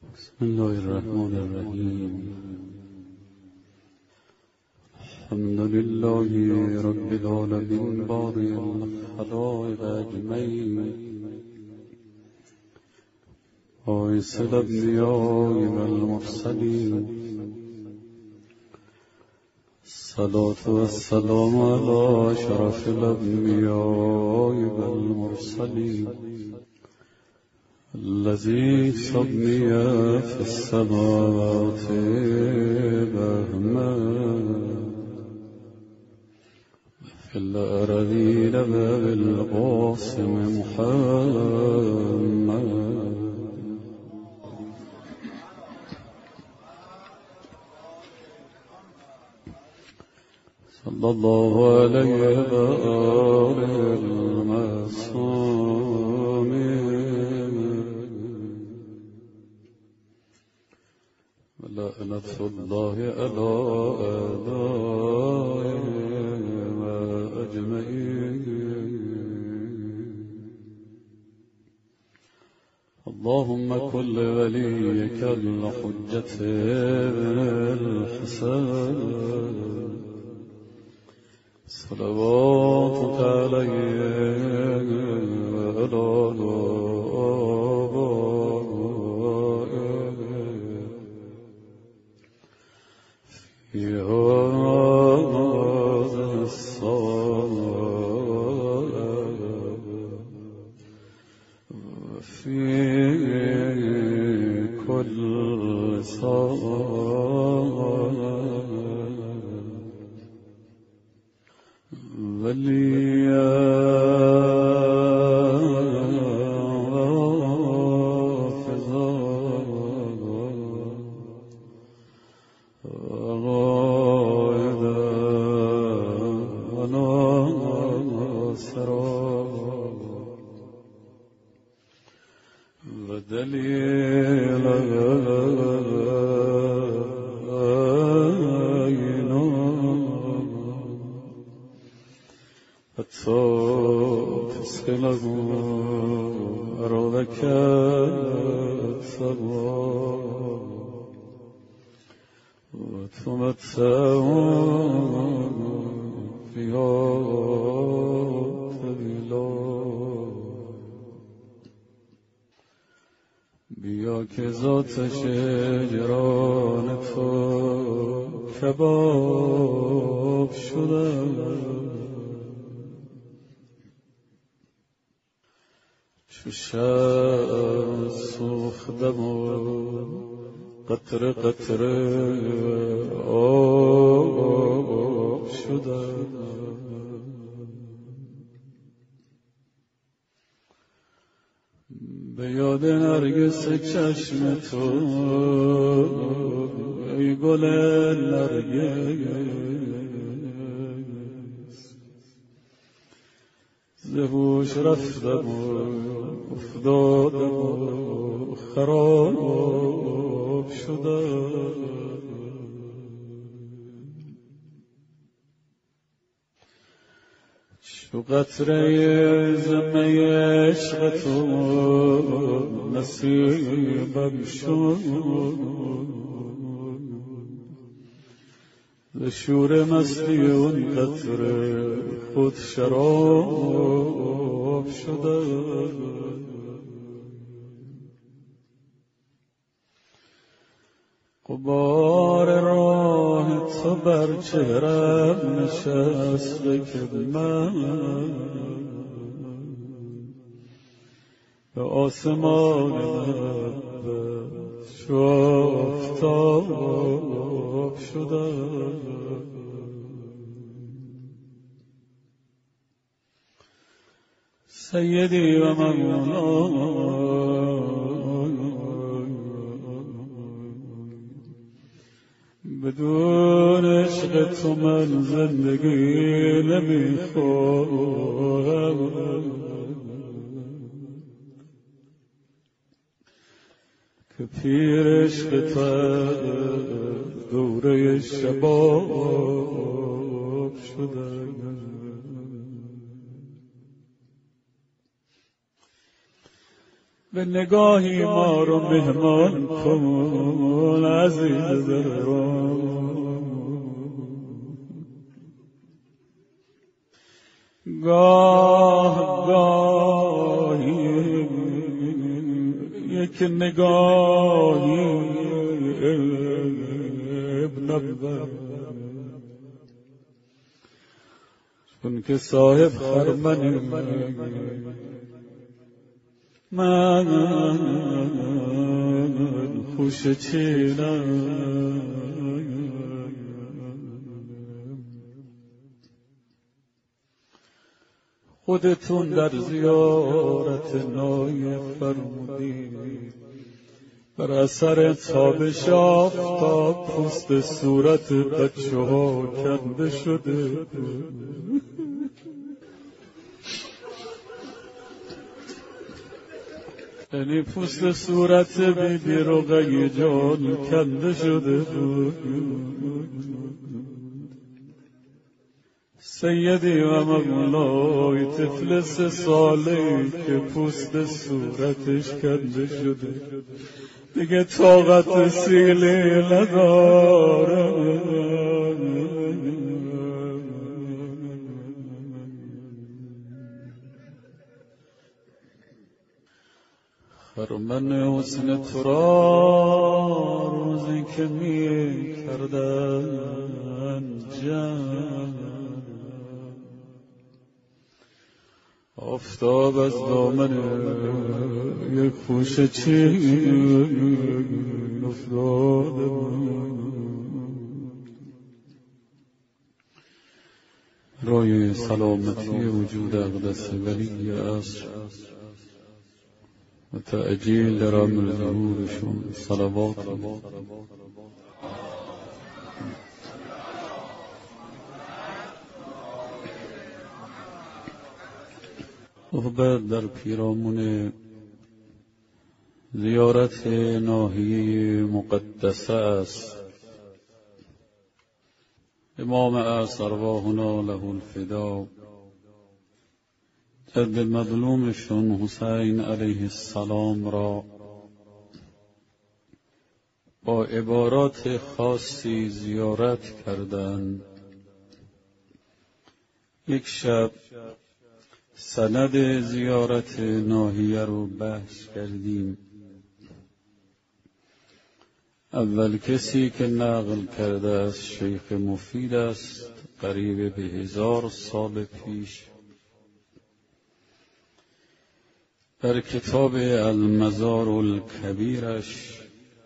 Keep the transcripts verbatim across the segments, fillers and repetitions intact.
بسم الله الرحمن الرحیم. الحمد لله رب العالمین باری الخلائق اجمعین، باعث الانبیاء والمرسلین، الصلاة والسلام على شرف الانبیاء والمرسلین الذي سمي في السماوات بهما في الأرضين بالقاسم محمد صلى الله عليه وآله المعصومين لعنة الله على أعدائهم أجمعين. اللهم كن لوليك الحجة ابن الحسن صلواتك عليه وعلى في هذا الصلاة في كل صلاة وليا دليل عينا فتسخله أرضك الثروة وتمتعه فيها بیا که ذات شجران تو کباب شده، چو شمع سوختم و قطره قطره آب شده. به یاد نرگس چشم تو ای گل نرگس، ز هوش رفتم و افتادم و خراب شدم. چو قطره زمه عشق تو نصیبم شد، ز شور مستی اون قطره خود شراب شده. غبار راه تو بر چهرم نشسته که من به آسمان لبت چو آفتاب شده. سیدی و مولانا بدون عشق تو من زندگی نمیخواهم، که پیر عشق تو دوره شباب شده. به نگاهی ما رو مهمان کن عزیز دلم. گاه گاهی یک نگاهی ابن چون که صاحب خرمنی من خوش چینم. خودتون در زیارت نای فرمودید بر اثر تابش آفتاب پوست صورت بچه ها کنده شده. یعنی پوست صورت بی بی رقیه جان کنده شده. سیدی و مولای طفل سه ساله که پوست صورتش کنده شده دیگه طاقت سیلی نداره. خرمن حسن تو را روزی که می کردن جمع آفتاب از دامن یک خوشه چین افتاده رای سلامتی وجود اقدس ولی عصر و تأجیل در امر ظهورشون صلوات. صحبت در پیرامون زیارت ناحیه مقدسه است. امام عصر ارواحنا له الفدا جد مظلومشون حسین علیه السلام را با عبارات خاصی زیارت کردند. یک شب سند زیارت ناحیه رو بحث کردیم. اول کسی که نقل کرده از شیخ مفید است قریب به هزار سال پیش در کتاب المزار الکبیرش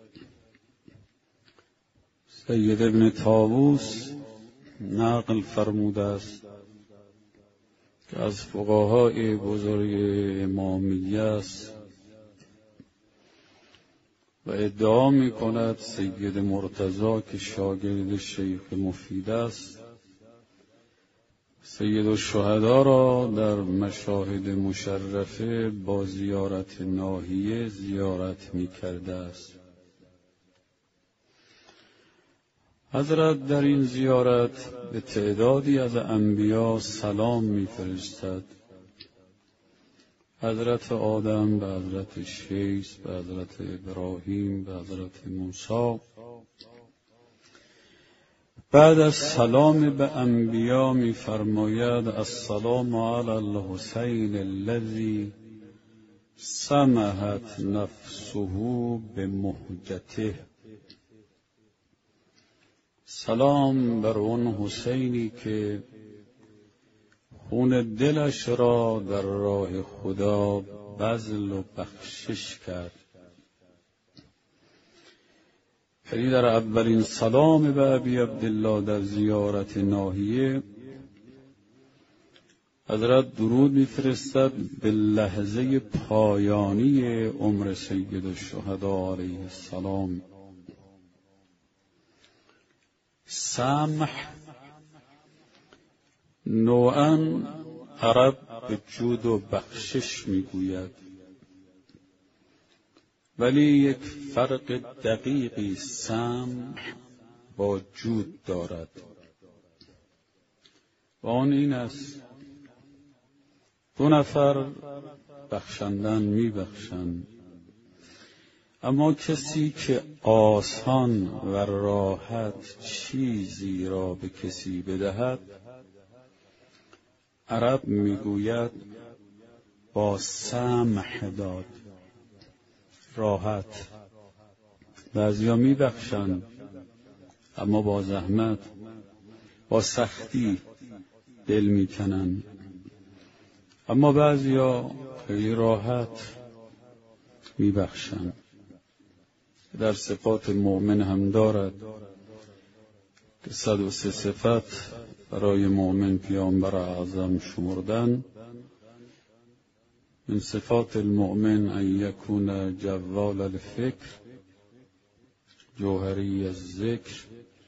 سید ابن طاووس نقل فرموده است که از فقهای بزرگ امامیه است و ادعا می کند سید مرتضی که شاگرد شیخ مفید است سید الشهدا را در مشاهد مشرفه با زیارت ناحیه زیارت می کرده است. حضرت در این زیارت به تعدادی از انبیا سلام می فرستد. حضرت آدم به حضرت شیس، به حضرت ابراهیم، به حضرت موسی. بعد از سلام به انبیا می فرماید السلام علی الحسین الذی سمحت نفسه به مهجته. سلام بر اون حسینی که خون دلش را در راه خدا بذل و بخشش کرد. یعنی در اولین سلام به ابی عبدالله در زیارت ناحیه حضرت درود می‌فرستد به لحظه پایانی عمر سید الشهدا علیه السلام. سمح نوعاً عرب به جود و بخشش میگوید، ولی یک فرق دقیقی سمح با جود دارد و آن این است دو نفر بخشندن میبخشند، اما کسی که آسان و راحت چیزی را به کسی بدهد، عرب میگوید با سمح داد، راحت. بعضیا میبخشند اما با زحمت، با سختی دل میکنند. اما بعضیا خیلی راحت میبخشند. در صفات مؤمن هم دارد که صد و سه صفت برای مؤمن پیامبر اعظم شمردن. من صفات المؤمن ان یکون جوال الفکر، جوهری الذکر،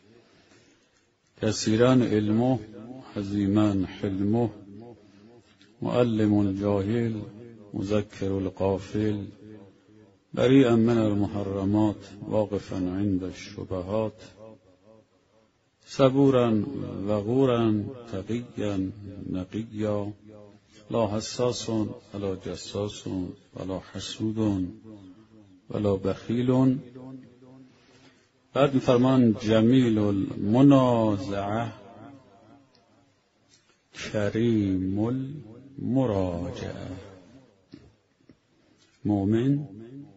کثیرا علمه، عظیما حلمه، معلم الجاهل، مذکر الغافل، بریئا من المحرمات، واقفا عند الشبهات، صبورا وقورا، تقیا نقیا، لا حساس ولا جساس ولا حسود ولا بخیل. بعد می‌فرمان جمیل المنازعه، کریم المراجعه. مؤمن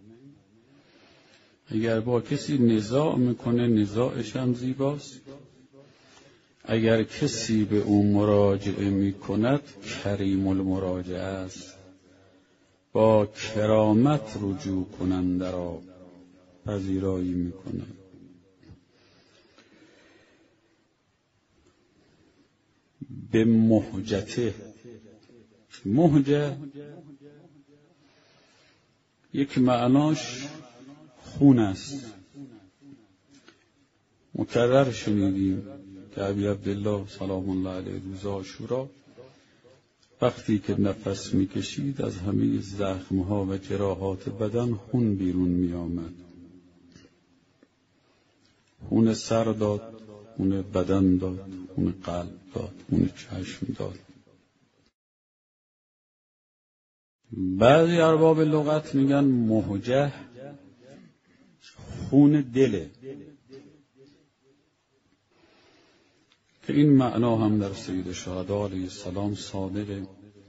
اگر با کسی نزاع میکنه نزاعش هم زیباست، اگر کسی به او مراجعه میکند کریم المراجعه است، با کرامت رجوع کننده را پذیرایی میکند. به مهجته، مهجه یک معناش خون است. مکرر شنیدیم که ابی عبدالله سلام الله علیه روز عاشورا وقتی که نفس میکشید از همه زخمها و جراحات بدن خون بیرون میآمد. خون سر داد، خون بدن داد، خون قلب داد، خون چشم داد. بعضی ارباب لغت میگن مهجه خون دله، که این معنا هم در سید شهدا علیه السلام صادقه.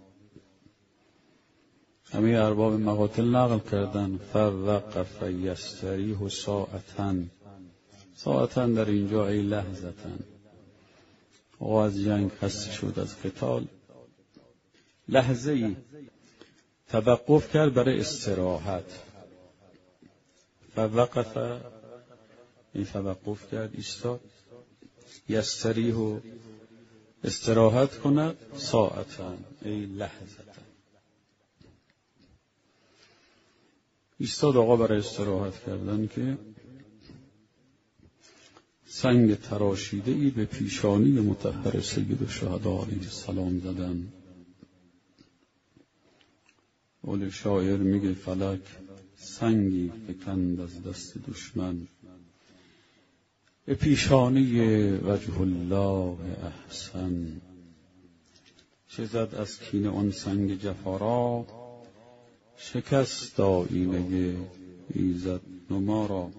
همه ارباب مقاتل نقل کردن فوقف یستریح ساعتاً. ساعتاً در اینجا ای لحظتاً. او از جنگ خسته شد، از قتال، لحظه ای توقف کرد برای استراحت. فوقف این توقف کرد، ایستاد. یستریح استراحت کند، ساعتاً ای لحظتاً. ایستاد آقا برای استراحت کردن که سنگ تراشیده ای به پیشانی مطهر سید الشهدا علیه السلام زدن. اول شاعر میگه فلک سنگی فکند از دست دشمن، به پیشانی وجه الله احسن. چه زد از کینه آن سنگ جفا، شکست آیینه ایزد نما را.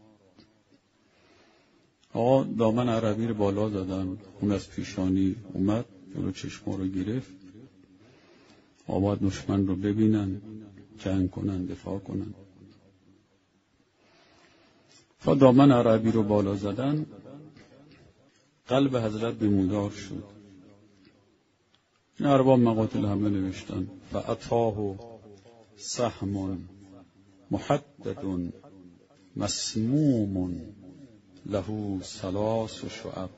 آقا دامن عربی رو بالا زدن، اون از پیشانی اومد جلو چشما رو گرفت. آباد دشمن رو ببینن، جنگ کنن، دفاع کنن. تا دامن عربی رو بالا زدن، قلب حضرت بیمودار شد. این ارباب مقاتل همه نوشتن فاتاه سهم محدد مسموم له ثلاث شعب.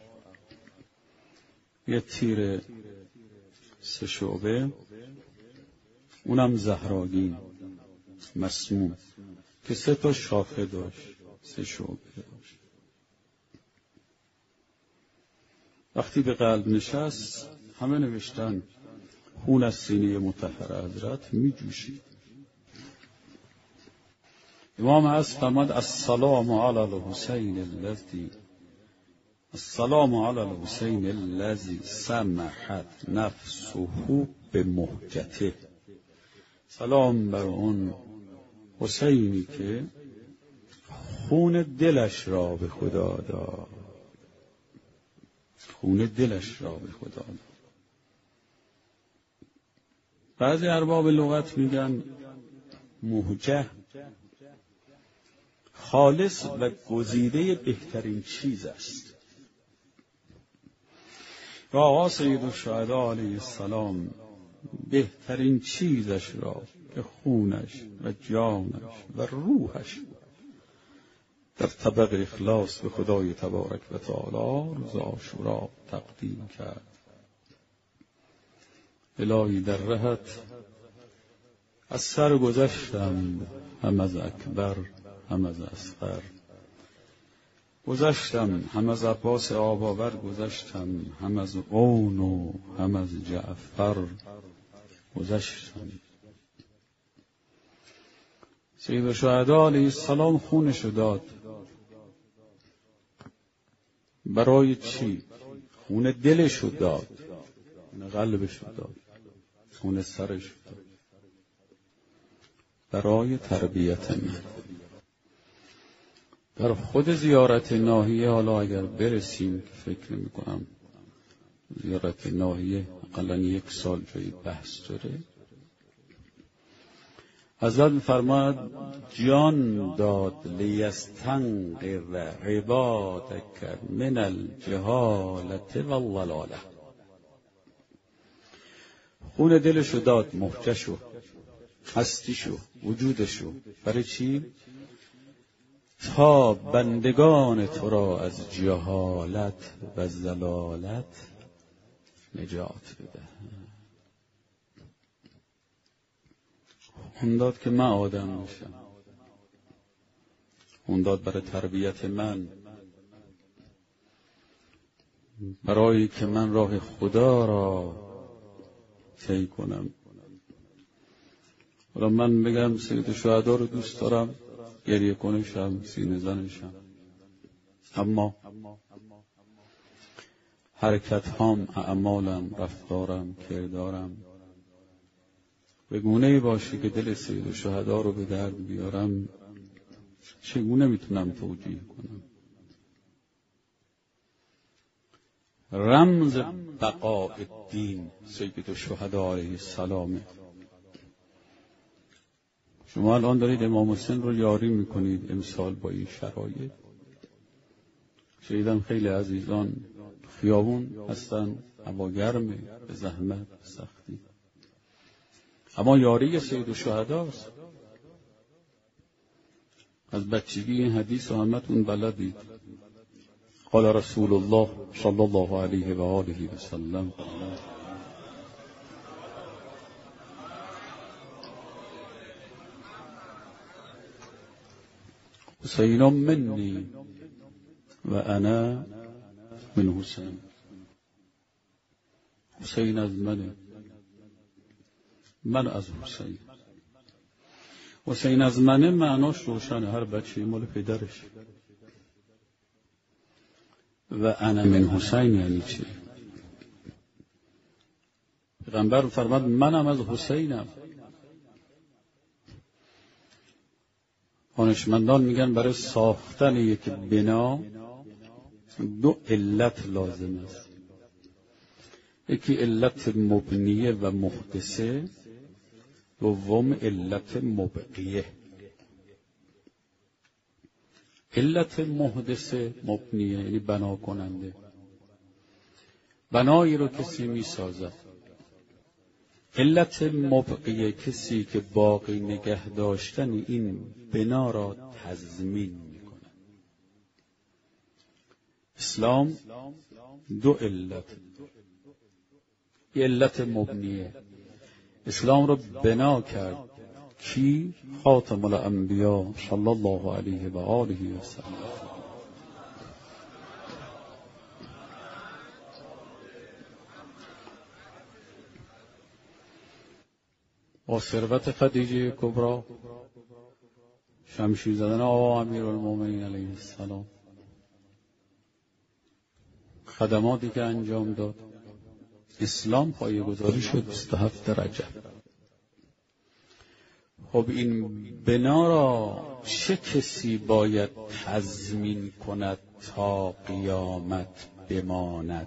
یه تیر سه شعبه، اونم زهراگین مسموم، که سه تا شاخه داشت، سه شعبه داشت. وقتی به قلب نشست همه نوشتن خون از سینه مطهر حضرت می جوشید. امام از فرمود السلام علی الحسین الذی السلام علی الحسین الذی سمحت نفسه به مهجته. سلام بر اون حسینی که خون دلش را به خدا داد. خون دلش را به خدا داد. بعضی ارباب لغت میگن موجه خالص و گزیده بهترین چیز است. و آقا سیدالشهدا علیه السلام بهترین چیزش را که خونش و جانش و روحش در طبق اخلاص به خدای تبارک و تعالی روز عاشورا تقدیم کرد. الهی در رهت از سر گذشتم، هم از اکبر هم از اصغر گذشتم، هم از عباس آباور گذشتم، هم از اون و هم از جعفر گذشتم. سیدالشهدا علیه السلام خونشو داد. برای چی؟ خون دلشو داد، خون قلبشو داد، خون سرشو داد. برای تربیت من. در خود زیارت ناحیه، حالا اگر برسیم که فکر نمی کنم زیارت ناحیه اقلا یک سال جایی بحث داره، حضرت می‌فرماید جان داد لیستنقر عبادک من الجهالة والضلاله. خون دلشو داد، محجشو، هستیشو، وجودشو. برای چی؟ تا بندگان تو را از جهالت و ضلالت نجات بده. اون داد که من آدم میشم، اون داد برای تربیت من، برای که من راه خدا را طی کنم. حالا من بگم سیدالشهدا رو دوست دارم، گریه کنشم، سینه زنشم، اما حرکت هام، اعمالم، رفتارم، کردارم به گونه‌ای باشه که دل سیدالشهدا رو به درد بیارم. چگونه میتونم توجیه کنم؟ رمز بقاء الدین سیدالشهدا علیه السلام. شما الان دارید امام حسین رو یاری میکنید امسال با این شرایط. شنیدم خیلی عزیزان خیابون هستن، هوا گرمه، به زحمت، سختی، اما یاری سیدالشهداست. از بچگی این حدیث رو همتون بلدید. قال رسول الله صلی الله علیه و آله و سلم حسین منی و انا من حسین. حسین از منه، من از حسین. حسین از منه معناش روشنه، هر بچه مال پدرش. و انا من حسین یعنی چی؟ پیغمبر فرمود منم از حسینم. دانشمندان میگن برای ساختن یک بنا دو علت لازم است. یکی علت مبنیه و محدثه، دوم علت مبقیه. علت محدثه مبنیه یعنی بنا کننده، بنایی رو کسی می سازد. علت مبقیه کسی که باقی نگه داشتن این بنا را تضمین می کند. اسلام دو علت. علت مبنیه، اسلام رو بنا کرد کی؟ خاتم الانبیا صلی الله علیه و آله و سلم. با ثروت خدیجه کبرا، شمشیر زدن آقا امیرالمومنین علیه السلام، خدماتی که انجام داد، اسلام پایه‌گذاری شد بیست و هفتم رجب. خب این بنا را چه کسی باید تضمین کند تا قیامت بماند؟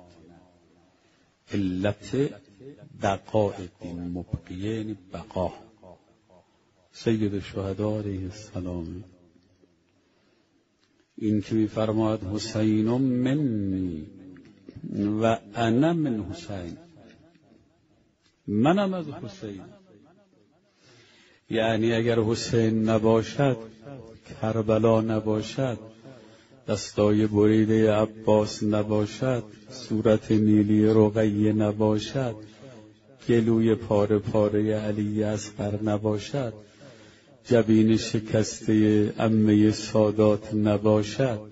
علت بقاء دین مبقیه یعنی بقا. سید الشهدا علیه السلام این که می‌فرماید حسین منی و انا من حسین، منم از حسین، یعنی اگر حسین نباشد، کربلا نباشد، دستای بریده عباس نباشد، صورت نیلی رقیه نباشد، گلوی پاره پاره علی اصغر نباشد، جبین شکسته عمه سادات نباشد،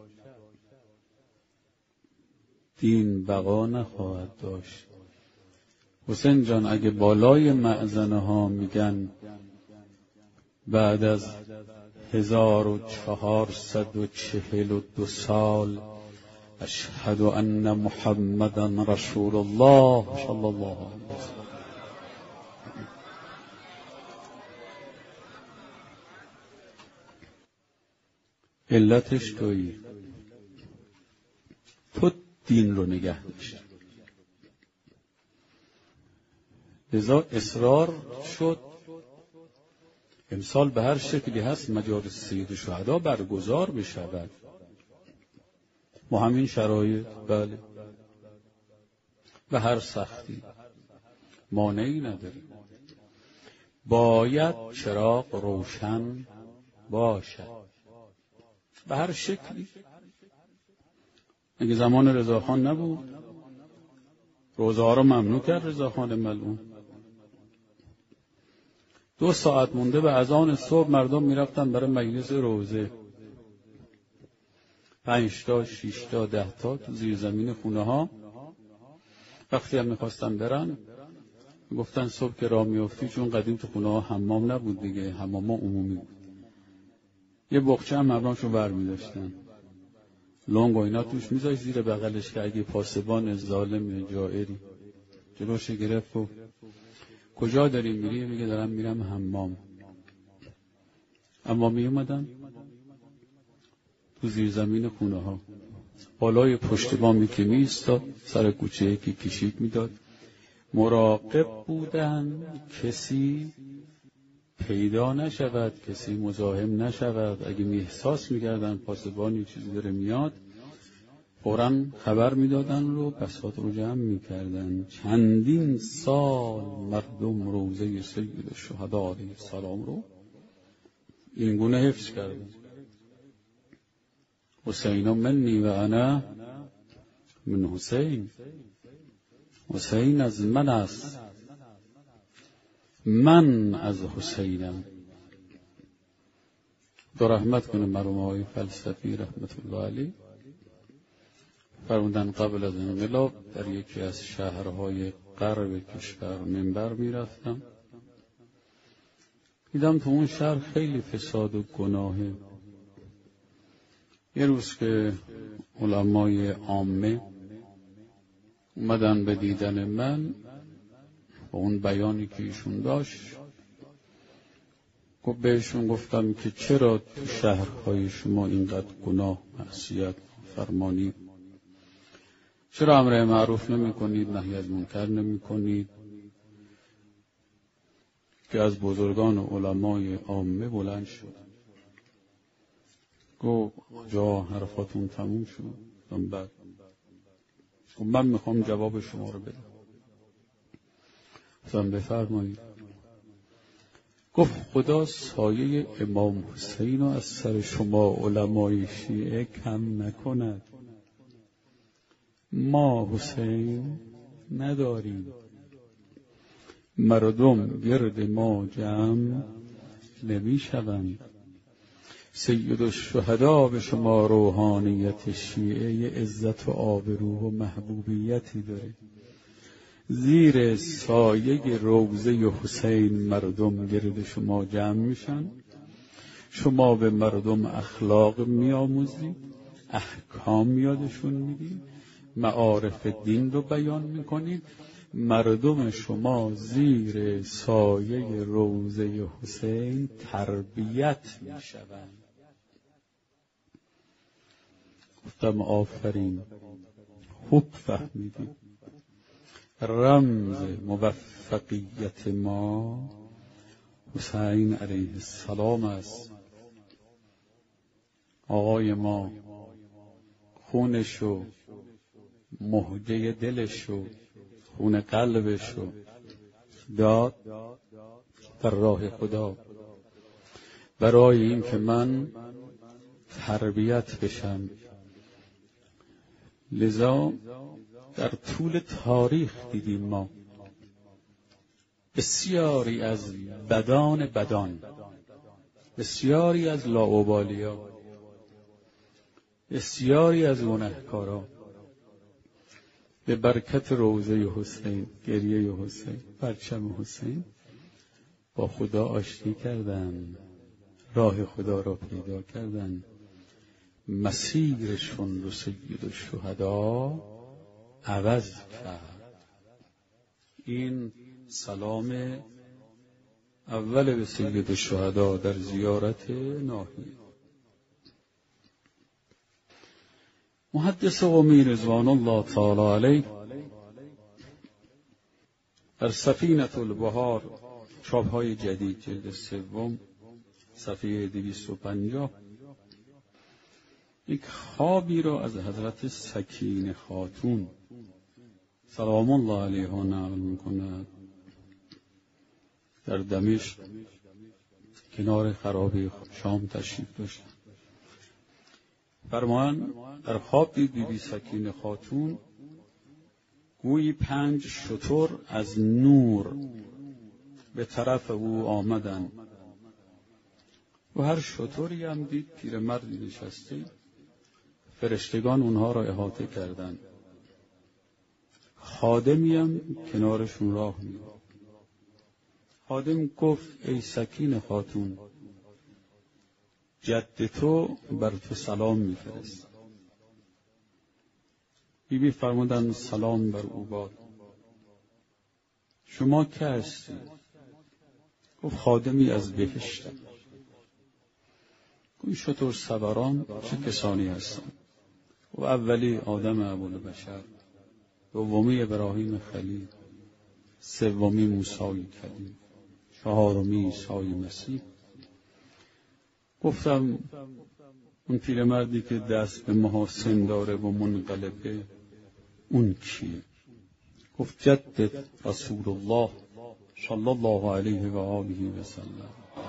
دین بقا نخواهد داشت. حسین جان اگه بالای مأذنه ها میگن بعد از هزار و چهارصد و چهل و دو سال اشهد ان محمدا رسول الله صلی الله علیه وسلم، علتش تویی، تو دین رو نگه داشت. لذا اصرار شد امسال به هر شکلی هست مجالس سید الشهدا برگزار بشود با همین شرایط، بله، به هر سختی، مانعی نداره. باید چراغ روشن باشد به هر شکلی. اگه زمان رضاخان نبود روزه ها رو ممنوع کرد رضاخان ملعون. دو ساعت مونده به اذان صبح مردم میرفتن برای مجلس روزه، پنج تا شش تا ده تا تو زیر زمین خونه ها. وقتی هم میخواستن برن گفتن صبح که راه میافتی، چون قدیم تو خونه ها حمام نبود دیگه، حمام ها عمومی بود، یه بخچه هم مردمشون ور میداشتن، لنگ و اینا توش میذاشت زیر بغلش که اگه پاسبان ظالم جائری جلوش گرفت و کجا داری میری؟ میگه دارم میرم حمام. اما می اومدن تو زیر زمین خونه ها، بالای پشت بامی که می ایستاد، سر کوچه یکی کشید میداد، مراقب بودن کسی پیدا نشود، کسی مزاحم نشود. اگه می احساس میکردن پاسبانی چیزی داره میاد، فوراً خبر میدادن رو بساط رو جمع میکردن. چندین سال مردم روزه سید الشهدا علیه السلام رو این گونه حفظ کردن. حسین منی و انا من حسین، حسین از من است، من از حسینم. دو رحمت کنه مرحوم آقای فلسفی رحمت الله علیه، فرمودن قبل از انقلاب در یکی از شهرهای غرب کشور منبر میرفتم، دیدم تو اون شهر خیلی فساد و گناهه. یه روز که علمای عامه اومدن به دیدن من با اون بیانی که ایشون داشت، بهشون گفتم که چرا تو شهرهای شما اینقدر گناه، معصیت، فرمانی، چرا امر معروف نمی کنید، نهی از منکر نمی کنید؟ که از بزرگان و علمای عامه بلند شد، گفت جا حرفاتون تموم شد. بعد گفت من میخوام جواب شما رو بدم. گفتم بفرمایید. گفت خدا سایه امام حسین رو از سر شما علمای شیعه کم نکند. ما حسین نداریم، مردم گرد ما جمع نمی شوند. سید الشهدا به شما روحانیت شیعه عزت و آبرو و محبوبیتی داره. زیر سایه روضه حسین مردم گرد شما جمع میشن، شما به مردم اخلاق میآموزید، احکام یادشون میدید، معارف دین رو بیان میکنید، مردم شما زیر سایه روضه حسین تربیت می شوند. گفتم آفرین، خوب فهمیدید. رمز موفقیت ما حسین علیه السلام است. آقای ما خونشو، مهجه دلشو، خون قلبشو داد در راه خدا، برای این که من تربیت بشم. لذا در طول تاریخ دیدیم ما بسیاری از بدان بدان، بسیاری از لاابالیا، بسیاری از گنهکاران به برکت روضه حسین، گریه حسین، پرچم حسین با خدا آشتی کردند، راه خدا را پیدا کردند، مسیرشون رو سید الشهدا عوض کرد. این سلام اول به سید الشهدا در زیارت ناهی. محدث قمی رضوان الله تعالی علیه در سفینة البحار چاپ‌های جدید جلد سوم صفحه دویست و پنجاه یک خوابی را از حضرت سکینه خاتون سلام الله علیها نقل می‌کند. در دمشق کنار خرابه شام تشریف داشت. فرمان در خواب دید بی بی سکینه خاتون گویی پنج شتر از نور به طرف او آمدند و هر شتری هم دید پیرمردی نشسته، فرشتگان اونها را احاطه کردند، خادمی هم کنارشون راه می رفت. خادم گفت ای سکینه خاتون، جد تو بر تو سلام میفرست. بی بی فرمودند سلام بر او باد. شما که هستی؟ گفت خادمی از بهشتم. گوی شتر سواران چه کسانی هستند؟ و اولی آدم ابوالبشر، دومی ابراهیم خلیل، سومی موسی کلیم، چهارمی عیسی مسیح. گفتم اون پیرمردی که دست به محاسن داره و منقلبه اون کیه؟ گفت جدت رسول الله صلی الله علیه و آله و سلم.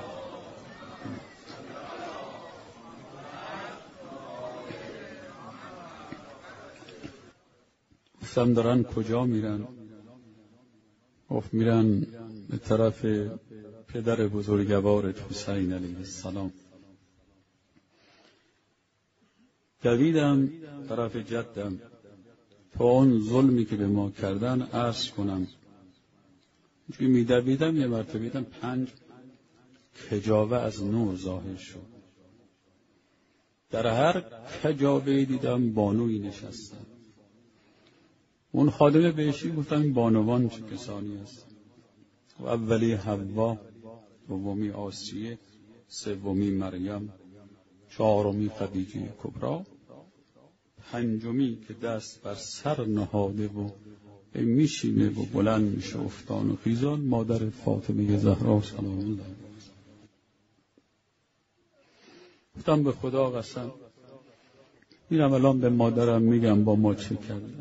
گفتم دارن کجا میرن؟ گفت میرن به طرف پدر بزرگوارت حسین علیه السلام. دویدم طرف جدم تا اون ظلمی که به ما کردن عرض کنم. چون می دویدم یه مرتبه دیدم پنج کجاوه از نور ظاهر شد. در هر کجاوه دیدم بانوی نشستن. اون خادم بهشتی گفتم این بانوان چه کسانی هست؟ و اولی حوا، دومی آسیه، سومی مریم، چهارمی خدیجه کبرا، پنجمی که دست بر سر نهاده و میشینه و بلند میشه افتان و خیزان، مادر فاطمه زهرا سلام الله. گفتم به خدا قسم میرم الان به مادرم میگم با ما چه کردن.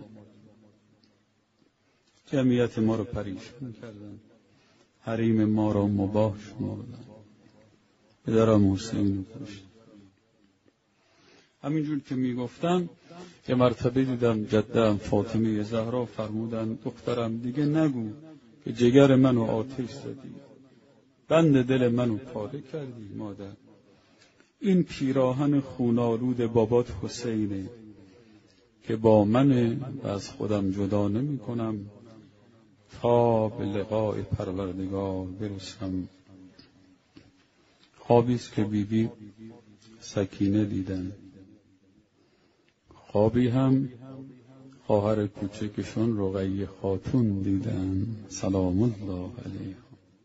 جمعیت ما رو پریشان کردن، حریم ما رو مباح شمردن، پدرم حسین رو کشت. همینجور که میگفتن یه مرتبه دیدم جدم فاطمه زهرا فرمودن دخترم دیگه نگو که جگر منو آتش زدی، بند دل منو پاره کردی مادر. این پیراهن خونالود بابات حسینه که با من و از خودم جدا نمی کنم تا به لقاء پروردگار برسم. خوابیست که بیبی سکینه دیدن، خوابی هم خواهر کوچکشون رقیه خاتون دیدن سلام الله علیها.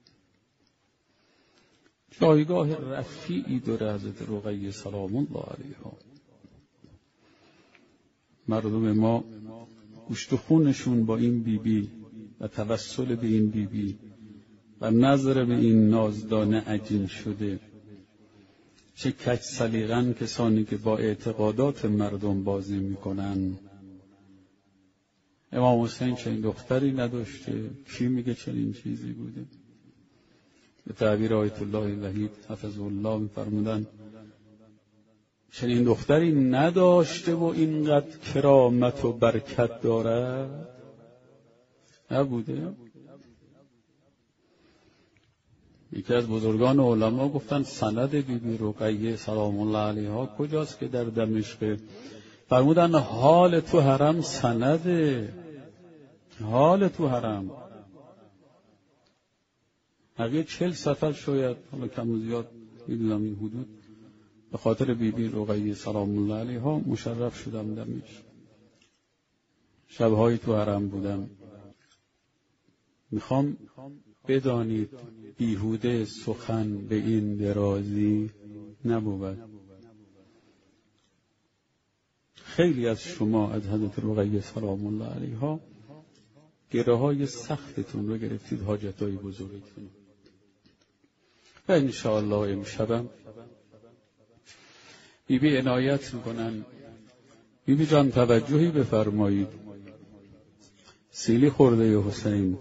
جایگاه رفیعی داره حضرت رقیه سلام الله علیها. مردم ما گوشت و خونشون با این بیبی بی و توسل به این بیبی بی و نظر به این نازدانه عجین شده. چه کج سلیقه‌اند کسانی که با اعتقادات مردم بازی میکنن. امام حسین چنین دختری نداشته، کی میگه چنین چیزی بوده؟ به تعبیر آیت الله وحید حفظه الله میفرمودن چنین دختری نداشته و اینقدر کرامت و برکت دارد نبوده. یکی از بزرگان علما گفتن سند بی بی رقیه سلام الله علیها کجاست که در دمشق؟ فرمودن حال تو حرم سنده، حال تو حرم. اگه چل سفر شاید حالا کم و زیاد میدونم این حدود به خاطر بی بی رقیه سلام الله علیها مشرف شدم دمشق. شبهای تو حرم بودم. میخوام بدانید بیهوده سخن به این درازی نبود. خیلی از شما از حضرت رقیه سلام الله علیها گره های سختتون رو گرفتید، حاجت های بزرگتون. و انشاءالله امشبم بی بی عنایت میکنن. بی بی جان توجهی بفرمایید، سیلی خورده حسین.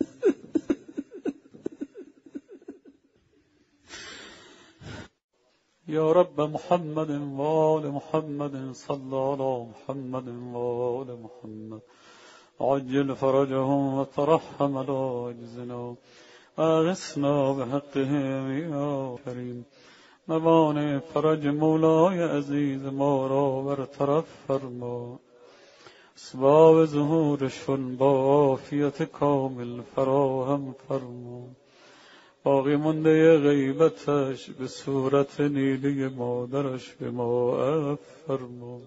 یا رب محمد و آل محمد صلی علی محمد و آل محمد عجل فرجهم و ترحم علی عجزنا و اغثنا بحقهم یا کریم. موانع فرج مولای عزیز ما را برطرف فرما. اسباب ظهورشون با عافیت کامل فراهم فرما. باقی مونده غیبتش به صورت نیلی مادرش به ما عفو فرما.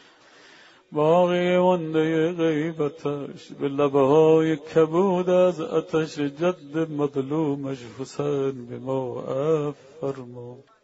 باقی مونده غیبتش به لبهای کبود از آتش جد مظلومش حسین به ما عفو فرما.